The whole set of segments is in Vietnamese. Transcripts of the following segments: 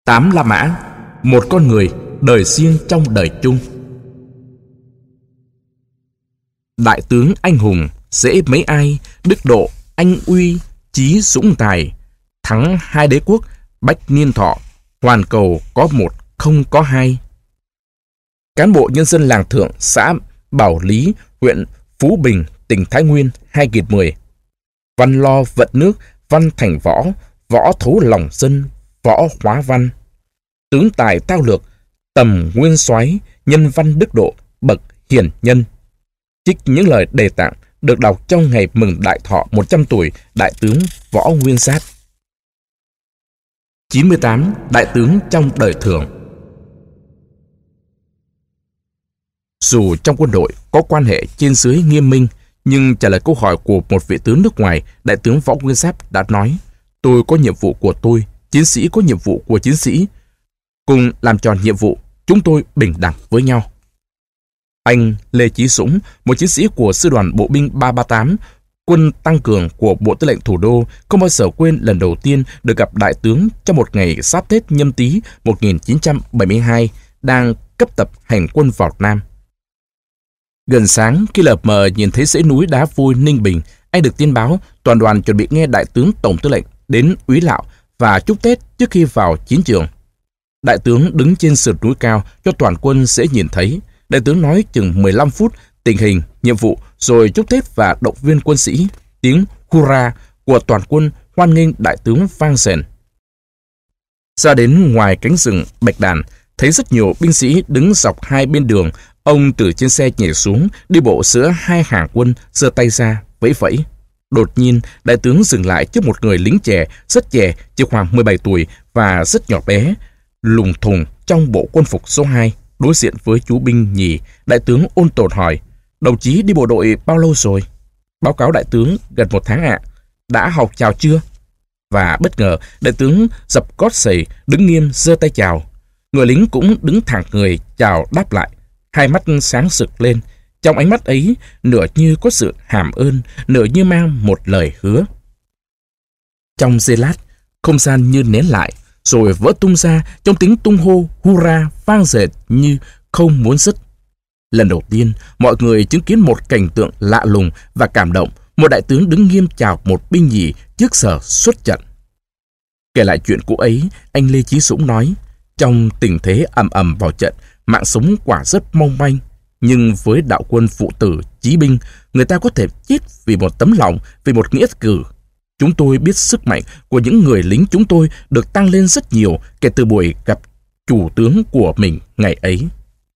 Tám La Mã, một con người, đời riêng trong đời chung. Đại tướng anh hùng, dễ mấy ai, đức độ, anh uy, chí dũng tài, thắng hai đế quốc, bách niên thọ, hoàn cầu có một không có hai. Cán bộ nhân dân làng Thượng, xã Bảo Lý, huyện Phú Bình, tỉnh Thái Nguyên, 2010. Văn lo vận nước, văn thành võ, võ thấu lòng dân, võ hóa văn. Tướng tài thao lược, tầm nguyên soái, nhân văn đức độ, bậc hiền nhân. Trích những lời đề tạng được đọc trong ngày mừng đại thọ 100 tuổi Đại tướng Võ Nguyên Giáp. 98. Đại tướng trong đời thường. Dù trong quân đội có quan hệ trên dưới nghiêm minh, nhưng trả lời câu hỏi của một vị tướng nước ngoài, Đại tướng Võ Nguyên Giáp đã nói: "Tôi có nhiệm vụ của tôi, chiến sĩ có nhiệm vụ của chiến sĩ. Cùng làm tròn nhiệm vụ, chúng tôi bình đẳng với nhau." Anh Lê Chí Dũng, một chiến sĩ của Sư đoàn Bộ binh 338, quân tăng cường của Bộ Tư lệnh Thủ đô, không bao giờ quên lần đầu tiên được gặp đại tướng trong một ngày Giáp Tết Nhâm Tý 1972, đang cấp tập hành quân vào Nam. Gần sáng, khi lờ mờ nhìn thấy dãy núi đá vôi Ninh Bình, anh được tin báo toàn đoàn chuẩn bị nghe Đại tướng Tổng Tư lệnh đến úy lạo và chúc Tết trước khi vào chiến trường. Đại tướng đứng trên sườn núi cao cho toàn quân dễ nhìn thấy. Đại tướng nói chừng 15 phút tình hình, nhiệm vụ, rồi chúc Tết và động viên quân sĩ. Tiếng hurra của toàn quân hoan nghênh đại tướng vang rền. Ra đến ngoài cánh rừng Bạch Đàn, thấy rất nhiều binh sĩ đứng dọc hai bên đường. Ông từ trên xe nhảy xuống, đi bộ giữa hai hàng quân, giơ tay ra, vẫy vẫy. Đột nhiên, đại tướng dừng lại trước một người lính trẻ, rất trẻ, chỉ khoảng 17 tuổi và rất nhỏ bé, lùng thùng trong bộ quân phục số 2. Đối diện với chú binh nhì, đại tướng ôn tồn hỏi: "Đồng chí đi bộ đội bao lâu rồi?" "Báo cáo đại tướng, gần 1 tháng ạ." "Đã học chào chưa?" Và bất ngờ, đại tướng dập gót giày, đứng nghiêm, giơ tay chào. Người lính cũng đứng thẳng người chào đáp lại, hai mắt sáng rực lên. Trong ánh mắt ấy, nửa như có sự hàm ơn, nửa như mang một lời hứa. Trong giây lát, không gian như nén lại, rồi vỡ tung ra trong tiếng tung hô hurra vang dệt như không muốn dứt. Lần đầu tiên, mọi người chứng kiến một cảnh tượng lạ lùng và cảm động. Một đại tướng đứng nghiêm chào một binh nhì trước giờ xuất trận. Kể lại chuyện cũ ấy, anh Lê Chí Dũng nói: "Trong tình thế ầm ầm vào trận, mạng sống quả rất mong manh. Nhưng với đạo quân phụ tử, chí binh, người ta có thể chết vì một tấm lòng, vì một nghĩa cử. Chúng tôi biết sức mạnh của những người lính chúng tôi được tăng lên rất nhiều kể từ buổi gặp chủ tướng của mình ngày ấy."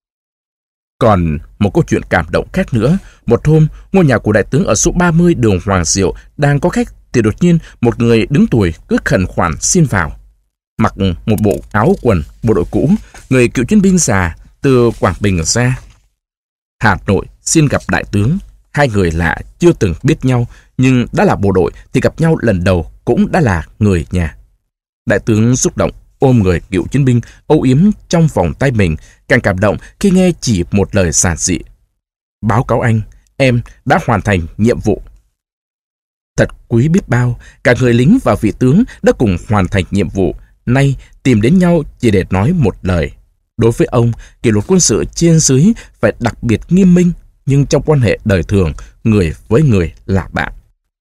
Còn một câu chuyện cảm động khác nữa. Một hôm, ngôi nhà của đại tướng ở số 30 đường Hoàng Diệu đang có khách, thì đột nhiên một người đứng tuổi cứ khẩn khoản xin vào. Mặc một bộ áo quần bộ đội cũ, người cựu chiến binh già từ Quảng Bình ra. "Hà Nội xin gặp đại tướng." Hai người lạ chưa từng biết nhau, nhưng đã là bộ đội thì gặp nhau lần đầu cũng đã là người nhà. Đại tướng xúc động ôm người cựu chiến binh âu yếm trong vòng tay mình, càng cảm động khi nghe chỉ một lời giản dị: "Báo cáo anh, em đã hoàn thành nhiệm vụ." Thật quý biết bao, cả người lính và vị tướng đã cùng hoàn thành nhiệm vụ, nay tìm đến nhau chỉ để nói một lời. Đối với ông, kỷ luật quân sự trên dưới phải đặc biệt nghiêm minh, nhưng trong quan hệ đời thường, người với người là bạn.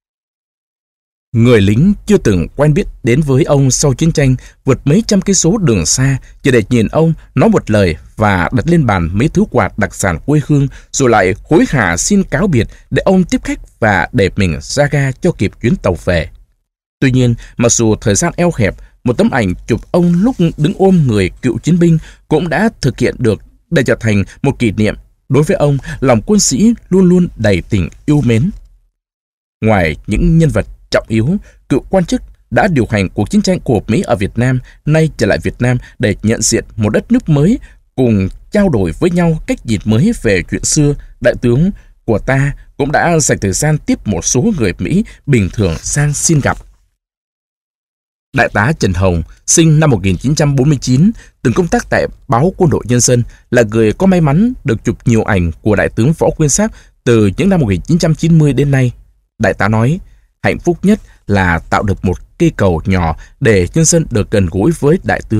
Người lính chưa từng quen biết đến với ông sau chiến tranh, vượt mấy trăm cây số đường xa chỉ để nhìn ông, nói một lời và đặt lên bàn mấy thứ quà đặc sản quê hương, rồi lại hối hả xin cáo biệt để ông tiếp khách và để mình ra ga cho kịp chuyến tàu về. Tuy nhiên, mặc dù thời gian eo hẹp, một tấm ảnh chụp ông lúc đứng ôm người cựu chiến binh cũng đã thực hiện được để trở thành một kỷ niệm. Đối với ông, lòng quân sĩ luôn luôn đầy tình yêu mến. Ngoài những nhân vật trọng yếu, cựu quan chức đã điều hành cuộc chiến tranh của Mỹ ở Việt Nam, nay trở lại Việt Nam để nhận diện một đất nước mới, cùng trao đổi với nhau cách nhìn mới về chuyện xưa. Đại tướng của ta cũng đã dành thời gian tiếp một số người Mỹ bình thường sang xin gặp. Đại tá Trần Hồng, sinh năm 1949, từng công tác tại báo Quân đội Nhân dân, là người có may mắn được chụp nhiều ảnh của đại tướng Võ Nguyên Giáp từ những năm 1990 đến nay. Đại tá nói: "Hạnh phúc nhất là tạo được một cây cầu nhỏ để nhân dân được gần gũi với đại tướng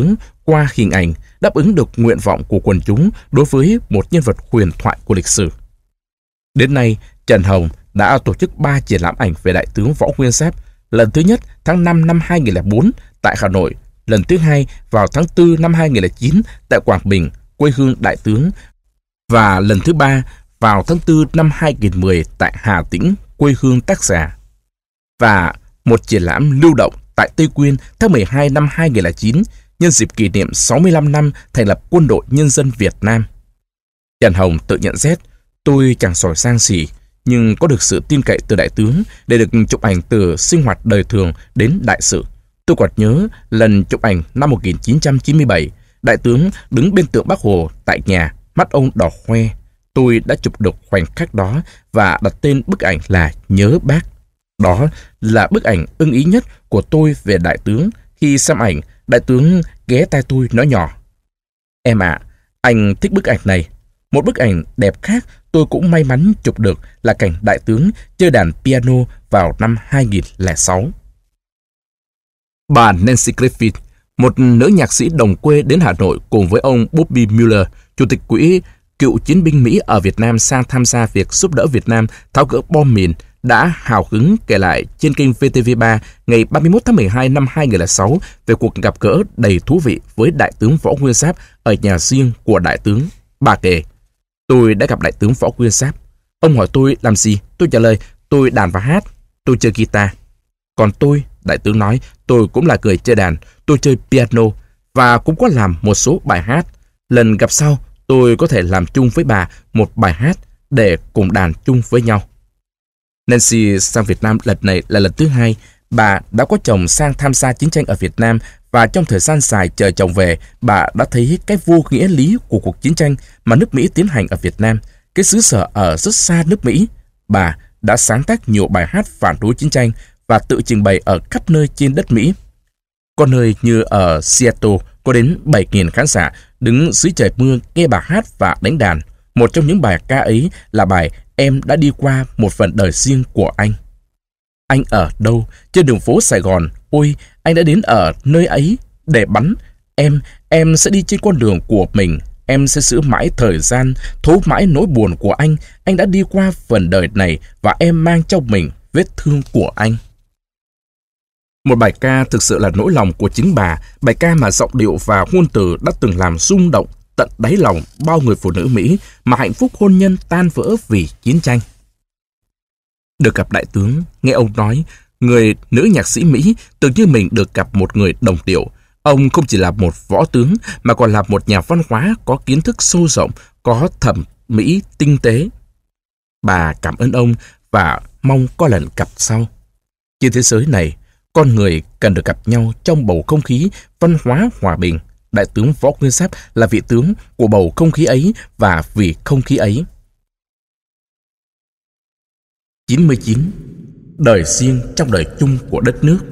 qua hình ảnh đáp ứng được nguyện vọng của quần chúng đối với một nhân vật huyền thoại của lịch sử. Đến nay, Trần Hồng đã tổ chức 3 triển lãm ảnh về Đại tướng Võ Nguyên Giáp, lần thứ nhất tháng 5 năm 2004 tại Hà Nội, lần thứ hai vào tháng 4 năm 2009 tại Quảng Bình, quê hương Đại tướng, và lần thứ ba vào tháng 4 năm 2010 tại Hà Tĩnh, quê hương tác giả. Và một triển lãm lưu động tại Tây Quyên tháng 12 năm 2009 nhân dịp kỷ niệm 65 năm thành lập Quân đội Nhân dân Việt Nam. Trần Hồng tự nhận xét, tôi chẳng giỏi sang gì, nhưng có được sự tin cậy từ Đại tướng để được chụp ảnh từ sinh hoạt đời thường đến đại sự. Tôi còn nhớ lần chụp ảnh năm 1997, Đại tướng đứng bên tượng Bác Hồ tại nhà, mắt ông đỏ hoe. Tôi đã chụp được khoảnh khắc đó và đặt tên bức ảnh là Nhớ Bác. Đó là bức ảnh ưng ý nhất của tôi về Đại tướng. Khi xem ảnh, Đại tướng ghé tai tôi nói nhỏ: "Em ạ, anh thích bức ảnh này." Một bức ảnh đẹp khác tôi cũng may mắn chụp được là cảnh Đại tướng chơi đàn piano vào năm 2006. Bà Nancy Griffith, một nữ nhạc sĩ đồng quê đến Hà Nội cùng với ông Bobby Mueller, Chủ tịch Quỹ Cựu chiến binh Mỹ ở Việt Nam sang tham gia việc giúp đỡ Việt Nam tháo gỡ bom mìn, đã hào hứng kể lại trên kênh VTV3 ngày 31 tháng 12 năm 2006 về cuộc gặp gỡ đầy thú vị với Đại tướng Võ Nguyên Giáp ở nhà riêng của Đại tướng. Bà kể: "Tôi đã gặp Đại tướng Võ Nguyên Giáp. Ông hỏi tôi làm gì? Tôi trả lời, tôi đàn và hát, tôi chơi guitar. Còn tôi," Đại tướng nói, "tôi cũng là người chơi đàn, tôi chơi piano và cũng có làm một số bài hát. Lần gặp sau, tôi có thể làm chung với bà một bài hát để cùng đàn chung với nhau." Nancy sang Việt Nam lần này là lần thứ hai. Bà đã có chồng sang tham gia chiến tranh ở Việt Nam và trong thời gian dài chờ chồng về, bà đã thấy cái vô nghĩa lý của cuộc chiến tranh mà nước Mỹ tiến hành ở Việt Nam, cái xứ sở ở rất xa nước Mỹ. Bà đã sáng tác nhiều bài hát phản đối chiến tranh và tự trình bày ở khắp nơi trên đất Mỹ. Có nơi như ở Seattle có đến 7.000 khán giả đứng dưới trời mưa nghe bà hát và đánh đàn. Một trong những bài ca ấy là bài "Em đã đi qua một phần đời riêng của anh." Anh ở đâu? Trên đường phố Sài Gòn. Ôi, anh đã đến ở nơi ấy để bắn. Em sẽ đi trên con đường của mình. Em sẽ giữ mãi thời gian, thấu mãi nỗi buồn của anh. Anh đã đi qua phần đời này và em mang trong mình vết thương của anh. Một bài ca thực sự là nỗi lòng của chính bà, bài ca mà giọng điệu và ngôn từ đã từng làm rung động tận đáy lòng bao người phụ nữ Mỹ mà hạnh phúc hôn nhân tan vỡ vì chiến tranh. Được gặp Đại tướng, nghe ông nói, người nữ nhạc sĩ Mỹ tưởng như mình được gặp một người đồng điệu. Ông không chỉ là một võ tướng mà còn là một nhà văn hóa có kiến thức sâu rộng, có thẩm mỹ tinh tế. Bà cảm ơn ông và mong có lần gặp sau. Trên thế giới này, con người cần được gặp nhau trong bầu không khí văn hóa hòa bình. Đại tướng Võ Nguyên Giáp là vị tướng của bầu không khí ấy và vì không khí ấy. 99. Đời riêng trong đời chung của đất nước.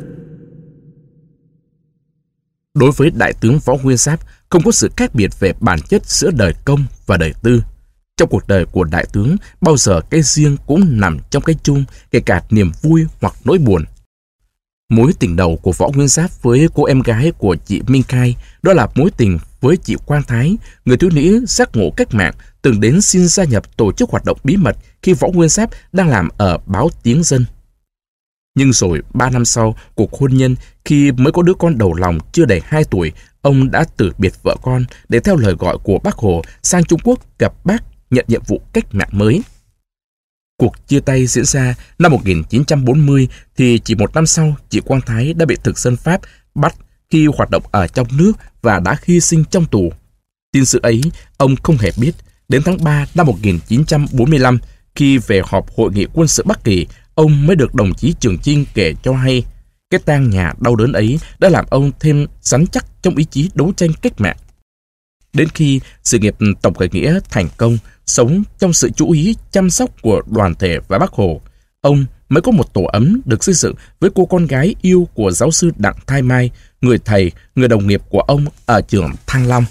Đối với Đại tướng Võ Nguyên Giáp, không có sự khác biệt về bản chất giữa đời công và đời tư. Trong cuộc đời của Đại tướng, bao giờ cái riêng cũng nằm trong cái chung, kể cả niềm vui hoặc nỗi buồn. Mối tình đầu của Võ Nguyên Giáp với cô em gái của chị Minh Khai, đó là mối tình với chị Quang Thái, người thiếu nữ giác ngộ cách mạng, từng đến xin gia nhập tổ chức hoạt động bí mật khi Võ Nguyên Giáp đang làm ở báo Tiếng Dân. Nhưng rồi 3 năm sau cuộc hôn nhân, khi mới có đứa con đầu lòng chưa đầy 2 tuổi, ông đã từ biệt vợ con để theo lời gọi của Bác Hồ sang Trung Quốc gặp Bác nhận nhiệm vụ cách mạng mới. Cuộc chia tay diễn ra năm 1940 thì chỉ 1 năm sau, chị Quang Thái đã bị thực dân Pháp bắt khi hoạt động ở trong nước và đã hy sinh trong tù. Tin sự ấy ông không hề biết. Đến tháng 3 năm 1945, khi về họp Hội nghị quân sự Bắc Kỳ, ông mới được đồng chí Trường Chinh kể cho hay. Cái tang nhà đau đớn ấy đã làm ông thêm rắn chắc trong ý chí đấu tranh cách mạng. Đến khi sự nghiệp tổng khởi nghĩa thành công, sống trong sự chú ý chăm sóc của đoàn thể và Bác Hồ, ông mới có một tổ ấm được xây dựng với cô con gái yêu của giáo sư Đặng Thái Mai, người thầy, người đồng nghiệp của ông ở trường Thăng Long.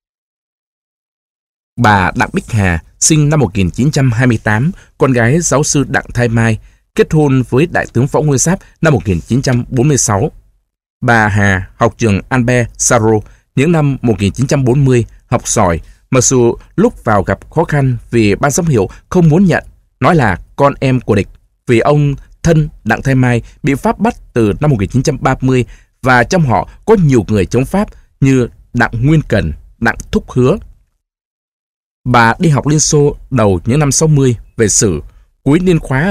Bà Đặng Bích Hà, sinh năm 1928, con gái giáo sư Đặng Thái Mai, kết hôn với Đại tướng Võ Nguyên Giáp năm 1946. Bà Hà học trường Albert Sarraut, Những năm 1940, học giỏi, mặc dù lúc vào gặp khó khăn vì ban giám hiệu không muốn nhận, nói là con em của địch, vì ông thân Đặng Thái Mai bị Pháp bắt từ năm 1930 và trong họ có nhiều người chống Pháp như Đặng Nguyên Cần, Đặng Thúc Hứa. Bà đi học Liên Xô đầu những năm 60 về sử, cuối niên khóa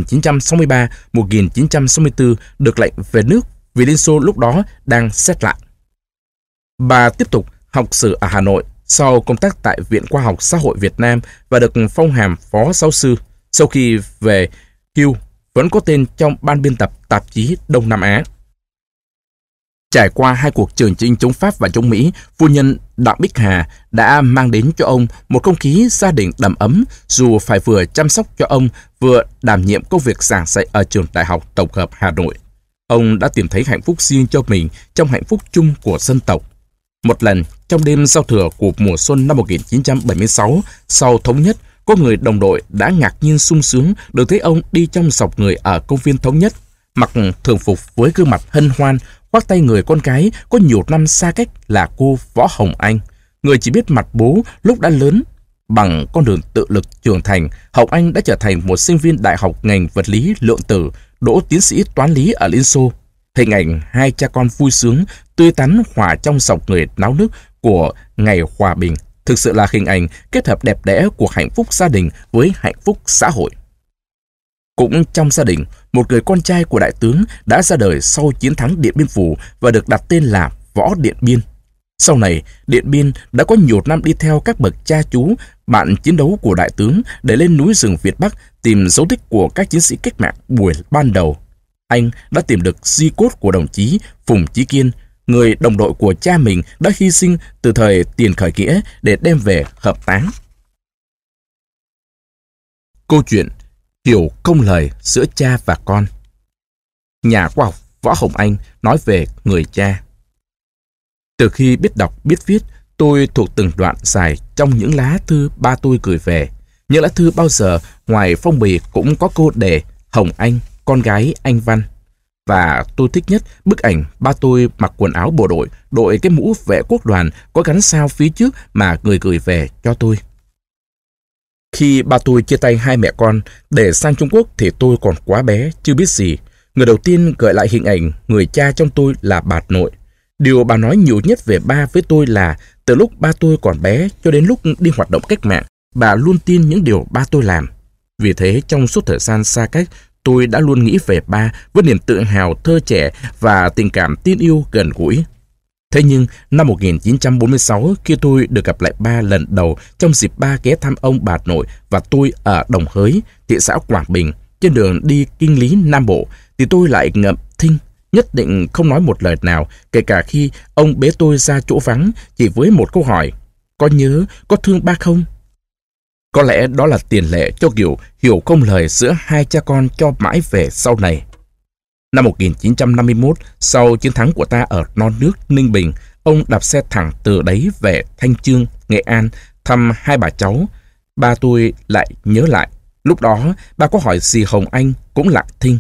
1963-1964 được lệnh về nước vì Liên Xô lúc đó đang xét lại. Bà tiếp tục học sử ở Hà Nội, sau công tác tại Viện Khoa học Xã hội Việt Nam và được phong hàm phó giáo sư. Sau khi về hưu, vẫn có tên trong ban biên tập tạp chí Đông Nam Á. Trải qua hai cuộc trường chinh chống Pháp và chống Mỹ, phu nhân Đặng Bích Hà đã mang đến cho ông một không khí gia đình đầm ấm, dù phải vừa chăm sóc cho ông, vừa đảm nhiệm công việc giảng dạy ở trường Đại học Tổng hợp Hà Nội. Ông đã tìm thấy hạnh phúc riêng cho mình trong hạnh phúc chung của dân tộc. Một lần, trong đêm giao thừa của mùa xuân năm 1976, sau thống nhất, có người đồng đội đã ngạc nhiên sung sướng được thấy ông đi trong dọc người ở công viên Thống Nhất, mặc thường phục với gương mặt hân hoan, khoác tay người con gái có nhiều năm xa cách là cô Võ Hồng Anh, người chỉ biết mặt bố lúc đã lớn. Bằng con đường tự lực trưởng thành, Hồng Anh đã trở thành một sinh viên đại học ngành vật lý lượng tử, đỗ tiến sĩ toán lý ở Liên Xô. Hình ảnh hai cha con vui sướng, tươi tắn hòa trong dòng người náo nức của ngày hòa bình thực sự là hình ảnh kết hợp đẹp đẽ của hạnh phúc gia đình với hạnh phúc xã hội. Cũng trong gia đình, một người con trai của đại tướng đã ra đời sau chiến thắng Điện Biên Phủ và được đặt tên là Võ Điện Biên. Sau này, Điện Biên đã có nhiều năm đi theo các bậc cha chú, bạn chiến đấu của đại tướng để lên núi rừng Việt Bắc tìm dấu tích của các chiến sĩ cách mạng buổi ban đầu. Anh đã tìm được di cốt của đồng chí Phùng Chí Kiên, người đồng đội của cha mình đã hy sinh từ thời tiền khởi nghĩa để đem về hợp táng. Câu chuyện hiểu công lời giữa cha và con. Nhà khoa học Võ Hồng Anh nói về người cha. Từ khi biết đọc biết viết, tôi thuộc từng đoạn dài trong những lá thư ba tôi gửi về. Những lá thư bao giờ ngoài phong bì cũng có câu đề Hồng Anh, con gái anh Văn. Và tôi thích nhất bức ảnh ba tôi mặc quần áo bộ đội, đội cái mũ vệ quốc đoàn có gắn sao phía trước mà người gửi về cho tôi. Khi ba tôi chia tay hai mẹ con để sang Trung Quốc thì tôi còn quá bé, chưa biết gì. Người đầu tiên gợi lại hình ảnh người cha trong tôi là bà nội. Điều bà nói nhiều nhất về ba với tôi là từ lúc ba tôi còn bé cho đến lúc đi hoạt động cách mạng, bà luôn tin những điều ba tôi làm. Vì thế trong suốt thời gian xa cách, tôi đã luôn nghĩ về ba với niềm tự hào thơ trẻ và tình cảm tin yêu gần gũi. Thế nhưng, năm 1946, khi tôi được gặp lại ba lần đầu trong dịp ba ghé thăm ông bà nội và tôi ở Đồng Hới, thị xã Quảng Bình, trên đường đi Kinh Lý Nam Bộ, thì tôi lại ngậm thinh, nhất định không nói một lời nào, kể cả khi ông bế tôi ra chỗ vắng chỉ với một câu hỏi: có nhớ, có thương ba không? Có lẽ đó là tiền lệ cho kiểu hiểu không lời giữa hai cha con cho mãi về sau này. Năm 1951, sau chiến thắng của ta ở non nước Ninh Bình, ông đạp xe thẳng từ đấy về Thanh Chương, Nghệ An, thăm hai bà cháu. Ba tôi lại nhớ lại, lúc đó ba có hỏi gì Hồng Anh cũng lặng thinh.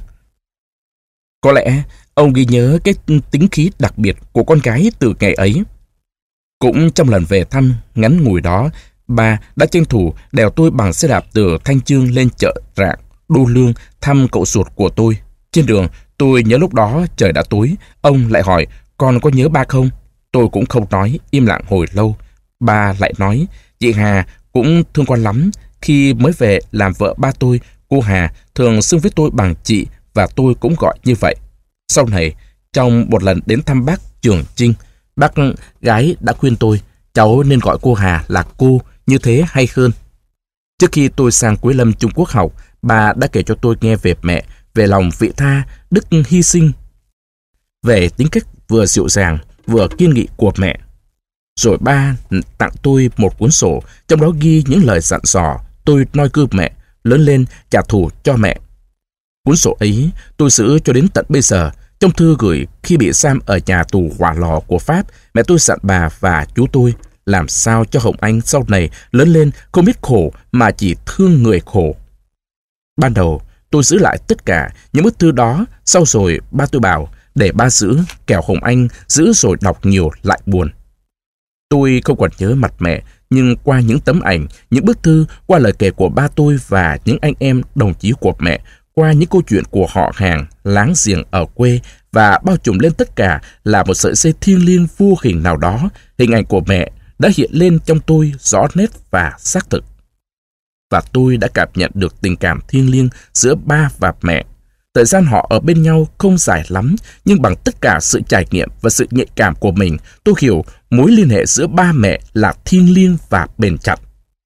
Có lẽ ông ghi nhớ cái tính khí đặc biệt của con gái từ ngày ấy. Cũng trong lần về thăm ngắn ngủi đó, ba đã tranh thủ đèo tôi bằng xe đạp từ Thanh Chương lên chợ Rạng, Đô Lương thăm cậu ruột của tôi. Trên đường, tôi nhớ lúc đó trời đã tối, ông lại hỏi, con có nhớ ba không? Tôi cũng không nói, im lặng hồi lâu. Ba lại nói, chị Hà cũng thương con lắm. Khi mới về làm vợ ba tôi, cô Hà thường xưng với tôi bằng chị và tôi cũng gọi như vậy. Sau này, trong một lần đến thăm bác Trường Chinh, bác gái đã khuyên tôi, cháu nên gọi cô Hà là cô, như thế hay hơn. Trước khi tôi sang Quế Lâm Trung Quốc học, bà đã kể cho tôi nghe về mẹ, về lòng vị tha, đức hy sinh, về tính cách vừa dịu dàng, vừa kiên nghị của mẹ. Rồi ba tặng tôi một cuốn sổ, trong đó ghi những lời dặn dò tôi noi gương mẹ, lớn lên trả thù cho mẹ. Cuốn sổ ấy tôi giữ cho đến tận bây giờ. Trong thư gửi khi bị giam ở nhà tù Hỏa Lò của Pháp, mẹ tôi dặn bà và chú tôi làm sao cho Hồng Anh sau này lớn lên không biết khổ mà chỉ thương người khổ. Ban đầu tôi giữ lại tất cả những bức thư đó, sau rồi ba tôi bảo để ba giữ, kẻo Hồng Anh giữ rồi đọc nhiều lại buồn. Tôi không còn nhớ mặt mẹ, nhưng qua những tấm ảnh, những bức thư, qua lời kể của ba tôi và những anh em đồng chí của mẹ, qua những câu chuyện của họ hàng, láng giềng ở quê, và bao trùm lên tất cả là một sợi dây thiêng liêng vô hình nào đó, hình ảnh của mẹ đã hiện lên trong tôi rõ nét và xác thực. Và tôi đã cảm nhận được tình cảm thiêng liêng giữa ba và mẹ. Thời gian họ ở bên nhau không dài lắm, nhưng bằng tất cả sự trải nghiệm và sự nhạy cảm của mình, tôi hiểu mối liên hệ giữa ba mẹ là thiêng liêng và bền chặt.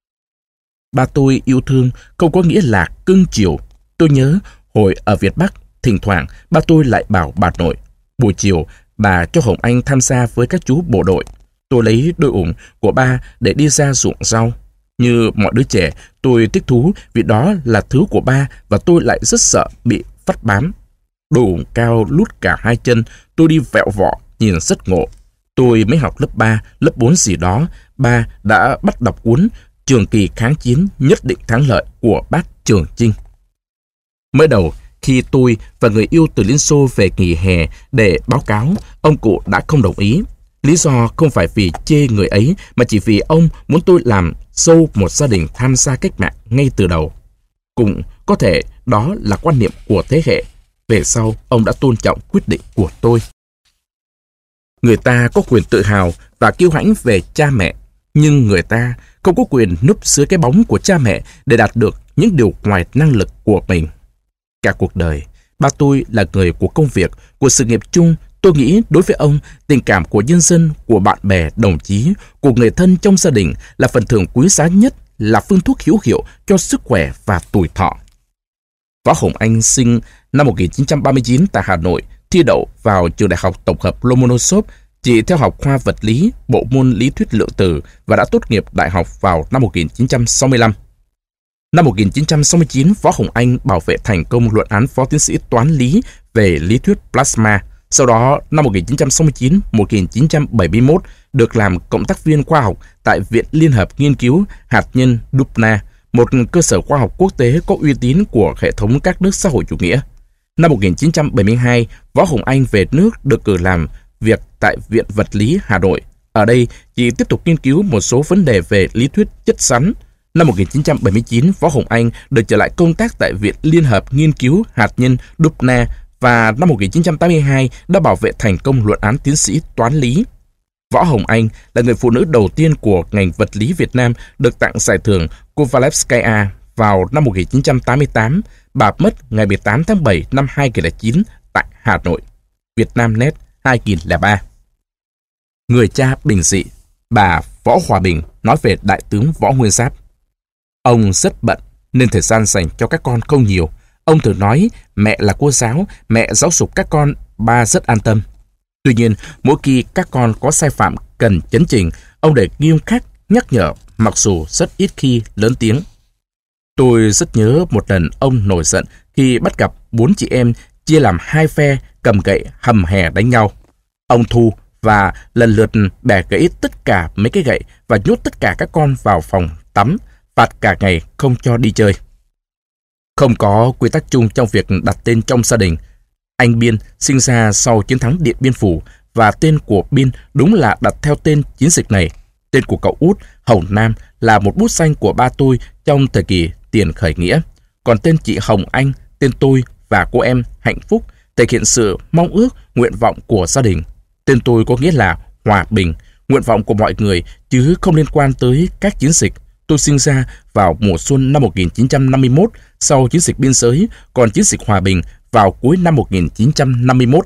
Ba tôi yêu thương không có nghĩa là cưng chiều. Tôi nhớ hồi ở Việt Bắc, thỉnh thoảng ba tôi lại bảo bà nội, buổi chiều bà cho Hồng Anh tham gia với các chú bộ đội. Tôi lấy đôi ủng của ba để đi ra ruộng rau. Như mọi đứa trẻ, tôi thích thú vì đó là thứ của ba và tôi lại rất sợ bị vắt bám. Đôi ủng cao lút cả hai chân, tôi đi vẹo vọ, nhìn rất ngộ. Tôi mới học lớp 3, lớp 4 gì đó, ba đã bắt đọc cuốn Trường kỳ kháng chiến nhất định thắng lợi của bác Trường Chinh. Mới đầu, khi tôi và người yêu từ Liên Xô về nghỉ hè để báo cáo, ông cụ đã không đồng ý. Lý do không phải vì chê người ấy, mà chỉ vì ông muốn tôi làm dâu một gia đình tham gia cách mạng ngay từ đầu. Cũng có thể đó là quan niệm của thế hệ. Về sau, ông đã tôn trọng quyết định của tôi. Người ta có quyền tự hào và kiêu hãnh về cha mẹ, nhưng người ta không có quyền núp dưới cái bóng của cha mẹ để đạt được những điều ngoài năng lực của mình. Cả cuộc đời, ba tôi là người của công việc, của sự nghiệp chung. Tôi nghĩ đối với ông, tình cảm của nhân dân, của bạn bè, đồng chí, của người thân trong gia đình là phần thưởng quý giá nhất, là phương thuốc hữu hiệu cho sức khỏe và tuổi thọ. Võ Hồng Anh sinh năm 1939 tại Hà Nội, thi đậu vào trường đại học tổng hợp Lomonosov, chỉ theo học khoa vật lý, bộ môn lý thuyết lượng tử và đã tốt nghiệp đại học vào năm 1965. Năm 1969, Võ Hồng Anh bảo vệ thành công luận án phó tiến sĩ toán lý về lý thuyết plasma. Sau đó, năm 1969-1971, được làm cộng tác viên khoa học tại Viện Liên hợp Nghiên cứu Hạt nhân Dubna, một cơ sở khoa học quốc tế có uy tín của hệ thống các nước xã hội chủ nghĩa. Năm 1972, Võ Hồng Anh về nước được cử làm việc tại Viện Vật lý Hà Nội. Ở đây, chị tiếp tục nghiên cứu một số vấn đề về lý thuyết chất rắn. Năm 1979, Võ Hồng Anh được trở lại công tác tại Viện Liên hợp Nghiên cứu Hạt nhân Dubna và năm 1982 đã bảo vệ thành công luận án tiến sĩ toán lý. Võ Hồng Anh là người phụ nữ đầu tiên của ngành vật lý Việt Nam được tặng giải thưởng Kovalevskaya vào năm 1988. Bà mất ngày 18 tháng 7 năm 2009 tại Hà Nội. Vietnamnet 2003. Người cha bình dị, bà Võ Hòa Bình nói về Đại tướng Võ Nguyên Giáp. Ông rất bận nên thời gian dành cho các con không nhiều. Ông thường nói mẹ là cô giáo, mẹ giáo dục các con, ba rất an tâm. Tuy nhiên, mỗi khi các con có sai phạm cần chấn chỉnh, ông để nghiêm khắc nhắc nhở, mặc dù rất ít khi lớn tiếng. Tôi rất nhớ một lần ông nổi giận khi bắt gặp 4 chị em chia làm 2 phe cầm gậy hầm hè đánh nhau. Ông thu và lần lượt bẻ gãy tất cả mấy cái gậy và nhốt tất cả các con vào phòng tắm, phạt cả ngày không cho đi chơi. Không có quy tắc chung trong việc đặt tên trong gia đình. Anh Biên sinh ra sau chiến thắng Điện Biên Phủ và tên của Biên đúng là đặt theo tên chiến dịch này. Tên của cậu út Hồng Nam là một bút danh của ba tôi trong thời kỳ tiền khởi nghĩa. Còn tên chị Hồng Anh, tên tôi và cô em Hạnh Phúc thể hiện sự mong ước, nguyện vọng của gia đình. Tên tôi có nghĩa là hòa bình, nguyện vọng của mọi người chứ không liên quan tới các chiến dịch. Tôi sinh ra vào mùa xuân năm 1951 sau chiến dịch biên giới, còn chiến dịch hòa bình vào cuối năm 1951.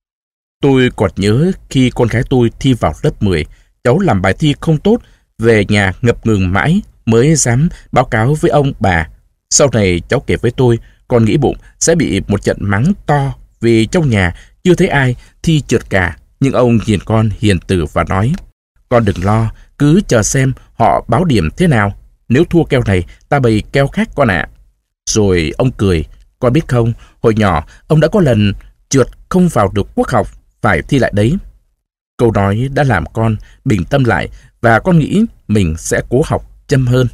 Tôi còn nhớ khi con gái tôi thi vào lớp 10, cháu làm bài thi không tốt, về nhà ngập ngừng mãi mới dám báo cáo với ông bà. Sau này cháu kể với tôi, con nghĩ bụng sẽ bị một trận mắng to vì trong nhà chưa thấy ai thi trượt cả. Nhưng ông nhìn con hiền từ và nói, con đừng lo, cứ chờ xem họ báo điểm thế nào. Nếu thua keo này, ta bày keo khác con ạ. Rồi ông cười, con biết không, hồi nhỏ ông đã có lần trượt không vào được quốc học, phải thi lại đấy. Câu nói đã làm con bình tâm lại và con nghĩ mình sẽ cố học chăm hơn.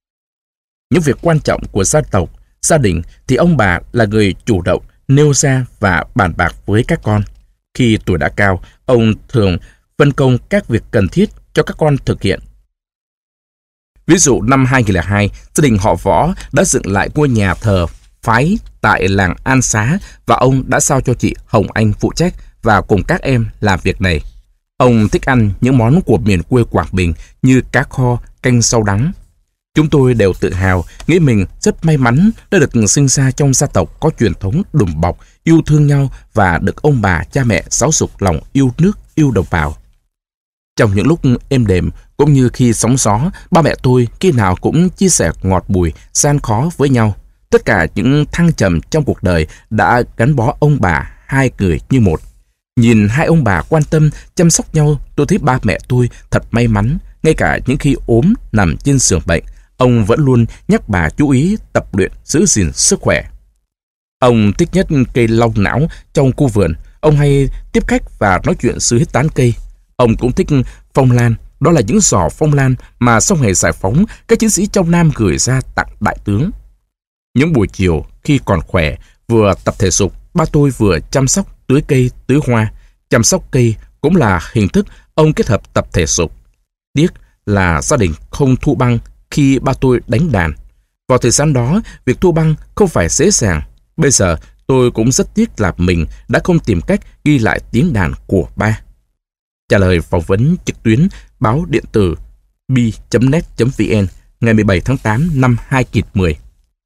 Những việc quan trọng của gia tộc, gia đình thì ông bà là người chủ động nêu ra và bàn bạc với các con. Khi tuổi đã cao, ông thường phân công các việc cần thiết cho các con thực hiện. Ví dụ năm 2002, gia đình họ Võ đã dựng lại ngôi nhà thờ phái tại làng An Xá và ông đã giao cho chị Hồng Anh phụ trách và cùng các em làm việc này. Ông thích ăn những món của miền quê Quảng Bình như cá kho, canh rau đắng. Chúng tôi đều tự hào, nghĩ mình rất may mắn đã được sinh ra trong gia tộc có truyền thống đùm bọc, yêu thương nhau và được ông bà, cha mẹ giáo dục lòng yêu nước, yêu đồng bào. Trong những lúc êm đềm, cũng như khi sóng gió, ba mẹ tôi khi nào cũng chia sẻ ngọt bùi, gian khó với nhau. Tất cả những thăng trầm trong cuộc đời đã gắn bó ông bà hai người như một. Nhìn hai ông bà quan tâm, chăm sóc nhau, tôi thấy ba mẹ tôi thật may mắn. Ngay cả những khi ốm, nằm trên giường bệnh, ông vẫn luôn nhắc bà chú ý tập luyện, giữ gìn sức khỏe. Ông thích nhất cây long não trong khu vườn. Ông hay tiếp khách và nói chuyện dưới tán cây. Ông cũng thích phong lan. Đó là những giỏ phong lan mà sau ngày giải phóng, các chiến sĩ trong Nam gửi ra tặng đại tướng. Những buổi chiều khi còn khỏe, vừa tập thể dục, ba tôi vừa chăm sóc tưới cây, tưới hoa. Chăm sóc cây cũng là hình thức ông kết hợp tập thể dục. Tiếc là gia đình không thu băng khi ba tôi đánh đàn. Vào thời gian đó, việc thu băng không phải dễ dàng. Bây giờ tôi cũng rất tiếc là mình đã không tìm cách ghi lại tiếng đàn của ba. Trả lời phỏng vấn trực tuyến báo điện tử bi.net.vn ngày 17 tháng 8 năm 2010.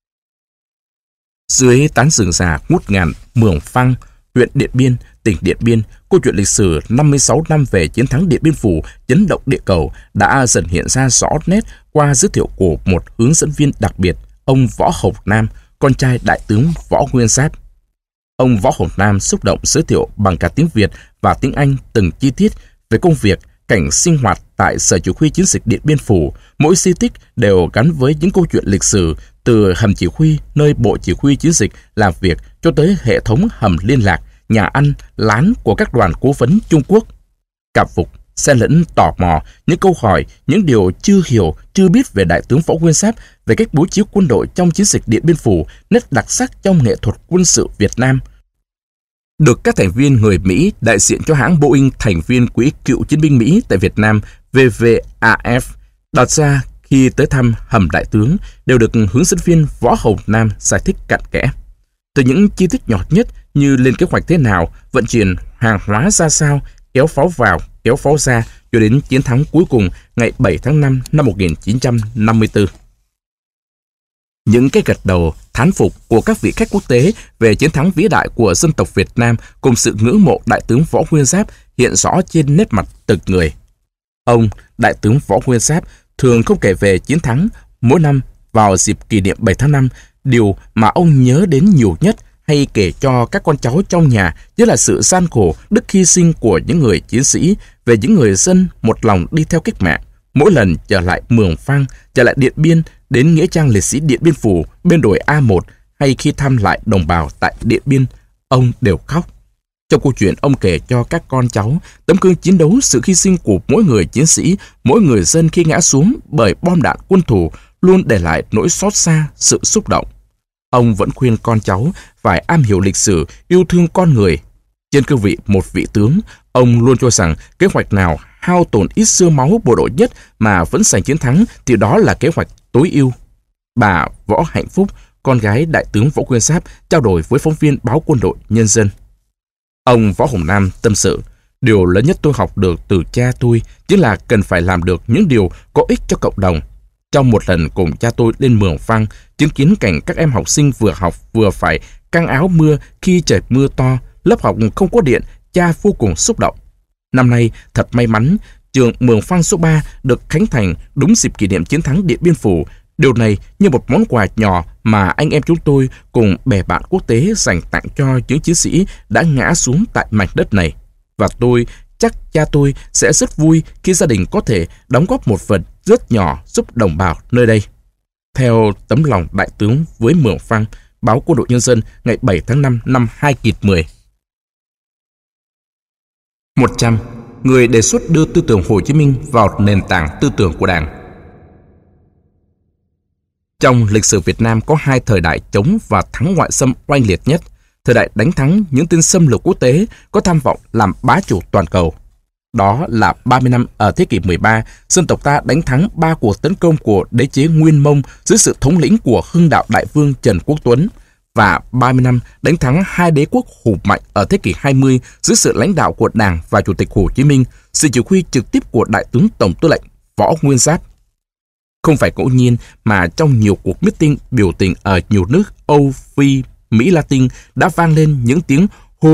Dưới tán rừng già ngút ngàn Mường Phăng, huyện Điện Biên, tỉnh Điện Biên, câu chuyện lịch sử 56 năm về chiến thắng Điện Biên Phủ chấn động địa cầu đã dần hiện ra rõ nét qua giới thiệu của một hướng dẫn viên đặc biệt, ông Võ Hồng Nam, con trai Đại tướng Võ Nguyên Giáp. Ông Võ Hồng Nam xúc động giới thiệu bằng cả tiếng Việt và tiếng Anh từng chi tiết về công việc, cảnh sinh hoạt tại Sở Chỉ huy Chiến dịch Điện Biên Phủ. Mỗi di tích đều gắn với những câu chuyện lịch sử, từ hầm chỉ huy nơi Bộ Chỉ huy Chiến dịch làm việc cho tới hệ thống hầm liên lạc, nhà ăn, lán của các đoàn cố vấn Trung Quốc. Cảm phục, xen lẫn tò mò, những câu hỏi, những điều chưa hiểu, chưa biết về Đại tướng Võ Nguyên Giáp, về cách bố trí quân đội trong chiến dịch Điện Biên Phủ, nét đặc sắc trong nghệ thuật quân sự Việt Nam, được các thành viên người Mỹ đại diện cho hãng Boeing, thành viên Quỹ Cựu chiến binh Mỹ tại Việt Nam WWAF đặt ra khi tới thăm hầm đại tướng, đều được hướng dẫn viên Võ Hồng Nam giải thích cặn kẽ. Từ những chi tiết nhỏ nhất như lên kế hoạch thế nào, vận chuyển hàng hóa ra sao, kéo pháo vào, kéo pháo ra, cho đến chiến thắng cuối cùng ngày 7 tháng 5 năm 1954. Những cái gật đầu, thán phục của các vị khách quốc tế về chiến thắng vĩ đại của dân tộc Việt Nam cùng sự ngưỡng mộ Đại tướng Võ Nguyên Giáp hiện rõ trên nét mặt từng người. Ông, Đại tướng Võ Nguyên Giáp, thường không kể về chiến thắng. Mỗi năm vào dịp kỷ niệm 7 tháng 5, điều mà ông nhớ đến nhiều nhất hay kể cho các con cháu trong nhà chính là sự gian khổ, đức hy sinh của những người chiến sĩ, về những người dân một lòng đi theo cách mạng. Mỗi lần trở lại Mường Phăng, trở lại Điện Biên, đến Nghĩa trang liệt sĩ Điện Biên Phủ bên đồi A1, hay khi thăm lại đồng bào tại Điện Biên, ông đều khóc. Trong câu chuyện, ông kể cho các con cháu tấm gương chiến đấu, sự hy sinh của mỗi người chiến sĩ, mỗi người dân khi ngã xuống bởi bom đạn quân thù, luôn để lại nỗi xót xa, sự xúc động. Ông vẫn khuyên con cháu phải am hiểu lịch sử, yêu thương con người. Trên cương vị một vị tướng, ông luôn cho rằng kế hoạch nào hao tổn ít xương máu bộ đội nhất mà vẫn giành chiến thắng thì đó là kế hoạch tối ưu. Bà Võ Hạnh Phúc, con gái Đại tướng Võ Nguyên Giáp, trao đổi với phóng viên báo Quân đội Nhân dân. Ông Võ Hồng Nam tâm sự, điều lớn nhất tôi học được từ cha tôi chính là cần phải làm được những điều có ích cho cộng đồng. Trong một lần cùng cha tôi lên Mường Phăng, chứng kiến cảnh các em học sinh vừa học vừa phải căng áo mưa khi trời mưa to, lớp học không có điện, cha vô cùng xúc động. Năm nay, thật may mắn, trường Mường Phăng số 3 được khánh thành đúng dịp kỷ niệm chiến thắng Điện Biên Phủ. Điều này như một món quà nhỏ mà anh em chúng tôi cùng bè bạn quốc tế dành tặng cho những chiến sĩ đã ngã xuống tại mảnh đất này. Và tôi chắc cha tôi sẽ rất vui khi gia đình có thể đóng góp một phần rất nhỏ giúp đồng bào nơi đây. Theo tấm lòng Đại tướng với Mường Phăng, báo Quân đội Nhân dân ngày 7 tháng 5 năm 2010. 100. Người đề xuất đưa tư tưởng Hồ Chí Minh vào nền tảng tư tưởng của Đảng. Trong lịch sử Việt Nam có hai thời đại chống và thắng ngoại xâm oanh liệt nhất. Thời đại đánh thắng những tên xâm lược quốc tế có tham vọng làm bá chủ toàn cầu. Đó là 30 năm ở thế kỷ 13, dân tộc ta đánh thắng 3 cuộc tấn công của đế chế Nguyên Mông dưới sự thống lĩnh của Hưng Đạo Đại Vương Trần Quốc Tuấn, và 30 năm đánh thắng 2 đế quốc hùng mạnh ở thế kỷ 20 dưới sự lãnh đạo của Đảng và Chủ tịch Hồ Chí Minh, sự chỉ huy trực tiếp của Đại tướng Tổng tư lệnh Võ Nguyên Giáp. Không phải ngẫu nhiên mà trong nhiều cuộc meeting biểu tình ở nhiều nước Âu, Phi, Mỹ Latin đã vang lên những tiếng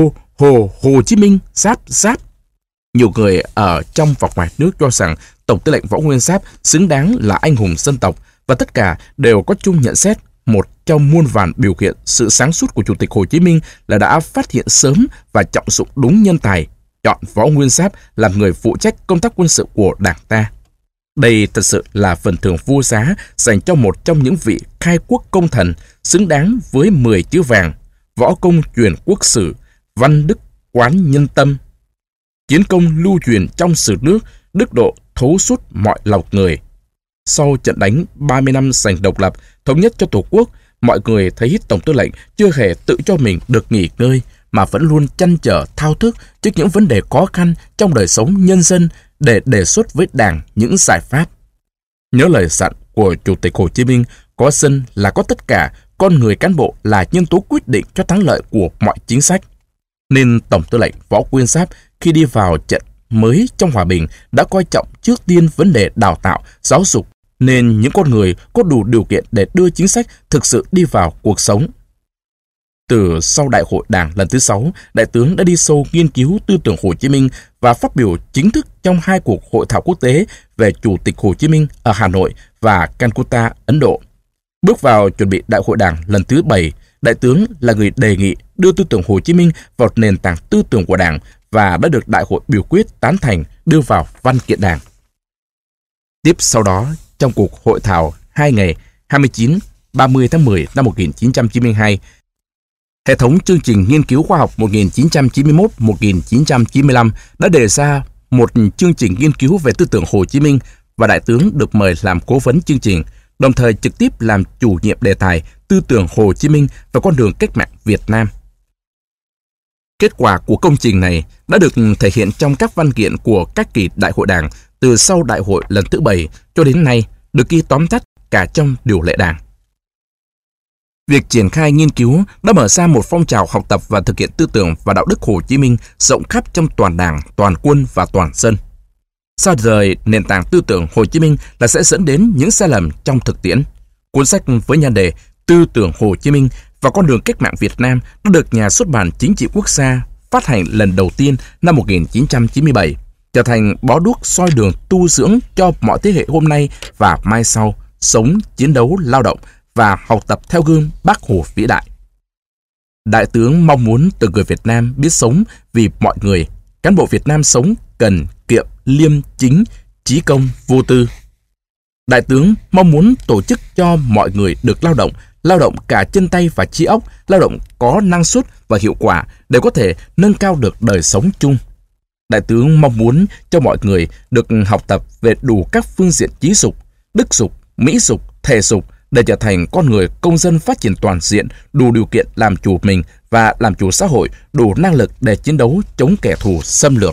Hồ Chí Minh, Giáp. Nhiều người ở trong và ngoài nước cho rằng Tổng tư lệnh Võ Nguyên Giáp xứng đáng là anh hùng dân tộc, và tất cả đều có chung nhận xét. Một trong muôn vàn biểu hiện sự sáng suốt của Chủ tịch Hồ Chí Minh là đã phát hiện sớm và trọng dụng đúng nhân tài, chọn Võ Nguyên Giáp làm người phụ trách công tác quân sự của Đảng ta. Đây thật sự là phần thưởng vô giá dành cho một trong những vị khai quốc công thần xứng đáng với 10 chữ vàng: võ công truyền quốc sử, văn đức quán nhân tâm, chiến công lưu truyền trong sử nước, đức độ thấu suốt mọi lòng người. Sau trận đánh 30 năm giành độc lập, thống nhất cho Tổ quốc, mọi người thấy Tổng tư lệnh chưa hề tự cho mình được nghỉ ngơi, mà vẫn luôn trăn trở thao thức trước những vấn đề khó khăn trong đời sống nhân dân để đề xuất với Đảng những giải pháp. Nhớ lời dặn của Chủ tịch Hồ Chí Minh, có dân là có tất cả, con người cán bộ là nhân tố quyết định cho thắng lợi của mọi chính sách. Nên Tổng tư lệnh Võ Nguyên Giáp khi đi vào trận mới trong hòa bình đã coi trọng trước tiên vấn đề đào tạo, giáo dục, nên những con người có đủ điều kiện để đưa chính sách thực sự đi vào cuộc sống. Từ sau Đại hội Đảng lần thứ 6, Đại tướng đã đi sâu nghiên cứu tư tưởng Hồ Chí Minh và phát biểu chính thức trong 2 cuộc hội thảo quốc tế về Chủ tịch Hồ Chí Minh ở Hà Nội và Calcutta, Ấn Độ. Bước vào chuẩn bị Đại hội Đảng lần thứ 7, Đại tướng là người đề nghị đưa tư tưởng Hồ Chí Minh vào nền tảng tư tưởng của Đảng và đã được Đại hội biểu quyết tán thành đưa vào văn kiện Đảng. Tiếp sau đó, trong cuộc hội thảo 2 ngày 29-30 tháng 10 năm 1992, hệ thống chương trình nghiên cứu khoa học 1991-1995 đã đề ra một chương trình nghiên cứu về tư tưởng Hồ Chí Minh, và Đại tướng được mời làm cố vấn chương trình, đồng thời trực tiếp làm chủ nhiệm đề tài tư tưởng Hồ Chí Minh và con đường cách mạng Việt Nam. Kết quả của công trình này đã được thể hiện trong các văn kiện của các kỳ Đại hội Đảng từ sau Đại hội lần thứ 7 cho đến nay, được ghi tóm tắt cả trong điều lệ Đảng. Việc triển khai nghiên cứu đã mở ra một phong trào học tập và thực hiện tư tưởng và đạo đức Hồ Chí Minh rộng khắp trong toàn Đảng, toàn quân và toàn dân. Xa rời nền tảng tư tưởng Hồ Chí Minh là sẽ dẫn đến những sai lầm trong thực tiễn. Cuốn sách với nhan đề Tư tưởng Hồ Chí Minh và con đường cách mạng Việt Nam đã được Nhà xuất bản Chính trị Quốc gia phát hành lần đầu tiên năm 1997, trở thành bó đuốc soi đường tu dưỡng cho mọi thế hệ hôm nay và mai sau sống, chiến đấu, lao động và học tập theo gương Bác Hồ vĩ đại. Đại tướng mong muốn từng người Việt Nam biết sống vì mọi người, cán bộ Việt Nam sống cần kiệm, liêm chính, trí công, vô tư. Đại tướng mong muốn tổ chức cho mọi người được lao động cả chân tay và trí óc, lao động có năng suất và hiệu quả để có thể nâng cao được đời sống chung. Đại tướng mong muốn cho mọi người được học tập về đủ các phương diện trí dục, đức dục, mỹ dục, thể dục để trở thành con người công dân phát triển toàn diện, đủ điều kiện làm chủ mình và làm chủ xã hội, đủ năng lực để chiến đấu chống kẻ thù xâm lược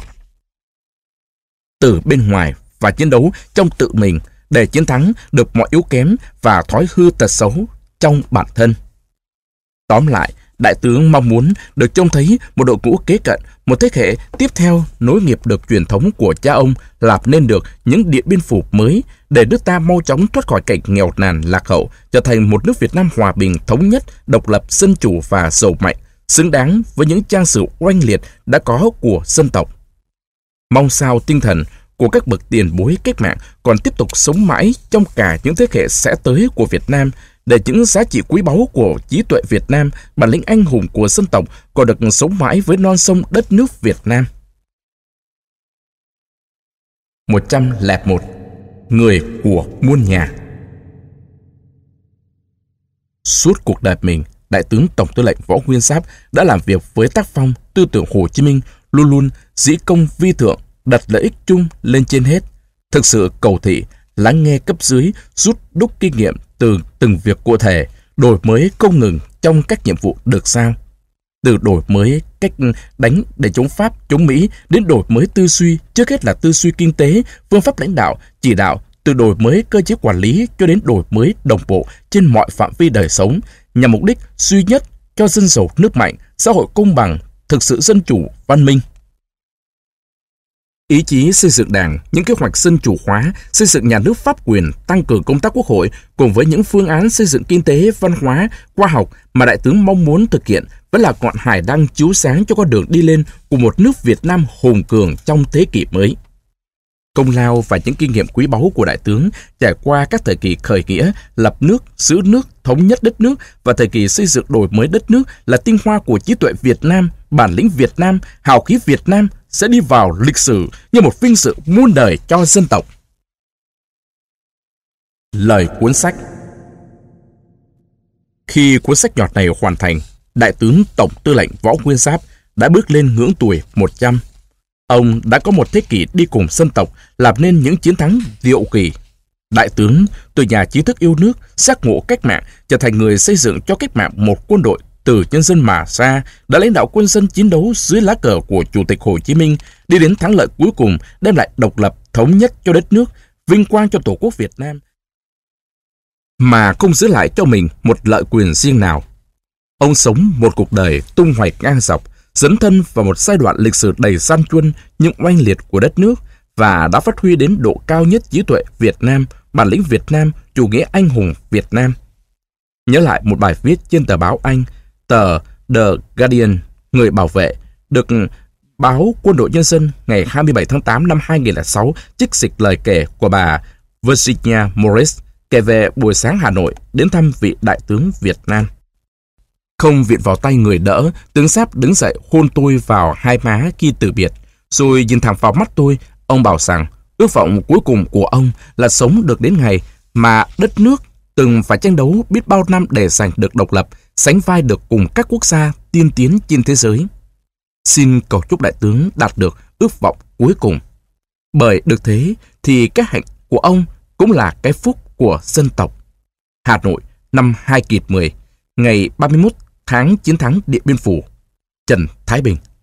từ bên ngoài và chiến đấu trong tự mình để chiến thắng được mọi yếu kém và thói hư tật xấu trong bản thân. Tóm lại, Đại tướng mong muốn được trông thấy một đội ngũ kế cận, một thế hệ tiếp theo nối nghiệp được truyền thống của cha ông, lập nên được những Điện Biên Phủ mới để nước ta mau chóng thoát khỏi cảnh nghèo nàn lạc hậu, trở thành một nước Việt Nam hòa bình, thống nhất, độc lập, dân chủ và giàu mạnh, xứng đáng với những trang sử oanh liệt đã có của dân tộc. Mong sao tinh thần của các bậc tiền bối cách mạng còn tiếp tục sống mãi trong cả những thế hệ sẽ tới của Việt Nam, để những giá trị quý báu của trí tuệ Việt Nam, bản lĩnh anh hùng của dân tộc còn được sống mãi với non sông đất nước Việt Nam. 101. Người của muôn nhà. Suốt cuộc đời mình, Đại tướng Tổng tư lệnh Võ Nguyên Giáp đã làm việc với tác phong tư tưởng Hồ Chí Minh, luôn luôn dĩ công vi thượng, đặt lợi ích chung lên trên hết, thực sự cầu thị, lắng nghe cấp dưới, rút đúc kinh nghiệm từ từng việc cụ thể, đổi mới không ngừng trong các nhiệm vụ được giao. Từ đổi mới cách cách đánh để chống Pháp, chống Mỹ, đến đổi mới tư duy, trước hết là tư duy kinh tế, phương pháp lãnh đạo, chỉ đạo, từ đổi mới cơ chế quản lý cho đến đổi mới đồng bộ trên mọi phạm vi đời sống, nhằm mục đích duy nhất cho dân giàu nước mạnh, xã hội công bằng, thực sự dân chủ, văn minh. Ý chí xây dựng Đảng, những kế hoạch dân chủ hóa, xây dựng nhà nước pháp quyền, tăng cường công tác quốc hội cùng với những phương án xây dựng kinh tế, văn hóa, khoa học mà Đại tướng mong muốn thực hiện vẫn là ngọn hải đăng chiếu sáng cho con đường đi lên của một nước Việt Nam hùng cường trong thế kỷ mới. Công lao và những kinh nghiệm quý báu của Đại tướng trải qua các thời kỳ khởi nghĩa, lập nước, giữ nước, thống nhất đất nước và thời kỳ xây dựng đổi mới đất nước là tinh hoa của trí tuệ Việt Nam, bản lĩnh Việt Nam, hào khí Việt Nam sẽ đi vào lịch sử như một vinh dự muôn đời cho dân tộc. Lời cuốn sách. Khi cuốn sách nhọt này hoàn thành, Đại tướng Tổng Tư lệnh Võ Nguyên Giáp đã bước lên ngưỡng tuổi 100. Ông đã có một thế kỷ đi cùng dân tộc, làm nên những chiến thắng diệu kỳ. Đại tướng từ nhà trí thức yêu nước, giác ngộ cách mạng, trở thành người xây dựng cho cách mạng một quân đội từ nhân dân mà ra, đã lãnh đạo quân dân chiến đấu dưới lá cờ của Chủ tịch Hồ Chí Minh, đi đến thắng lợi cuối cùng, đem lại độc lập, thống nhất cho đất nước, vinh quang cho Tổ quốc Việt Nam, mà không giữ lại cho mình một lợi quyền riêng nào. Ông sống một cuộc đời tung hoạch ngang dọc, dấn thân vào một giai đoạn lịch sử đầy gian truân nhưng oanh liệt của đất nước và đã phát huy đến độ cao nhất trí tuệ Việt Nam, bản lĩnh Việt Nam, chủ nghĩa anh hùng Việt Nam. Nhớ lại một bài viết trên tờ báo Anh, tờ The Guardian, Người bảo vệ, được báo Quân đội Nhân dân ngày 27 tháng 8 năm 2006 trích dịch lời kể của bà Virginia Morris kể về buổi sáng Hà Nội đến thăm vị đại tướng Việt Nam. Không viện vào tay người đỡ, tướng Giáp đứng dậy hôn tôi vào hai má khi từ biệt, rồi nhìn thẳng vào mắt tôi. Ông bảo rằng ước vọng cuối cùng của ông là sống được đến ngày mà đất nước từng phải tranh đấu biết bao năm để giành được độc lập, sánh vai được cùng các quốc gia tiên tiến trên thế giới. Xin cầu chúc đại tướng đạt được ước vọng cuối cùng. Bởi được thế thì cái hạnh của ông cũng là cái phúc của dân tộc. Hà Nội, năm 2010, ngày 31 tháng chiến thắng Điện Biên Phủ. Trần Thái Bình.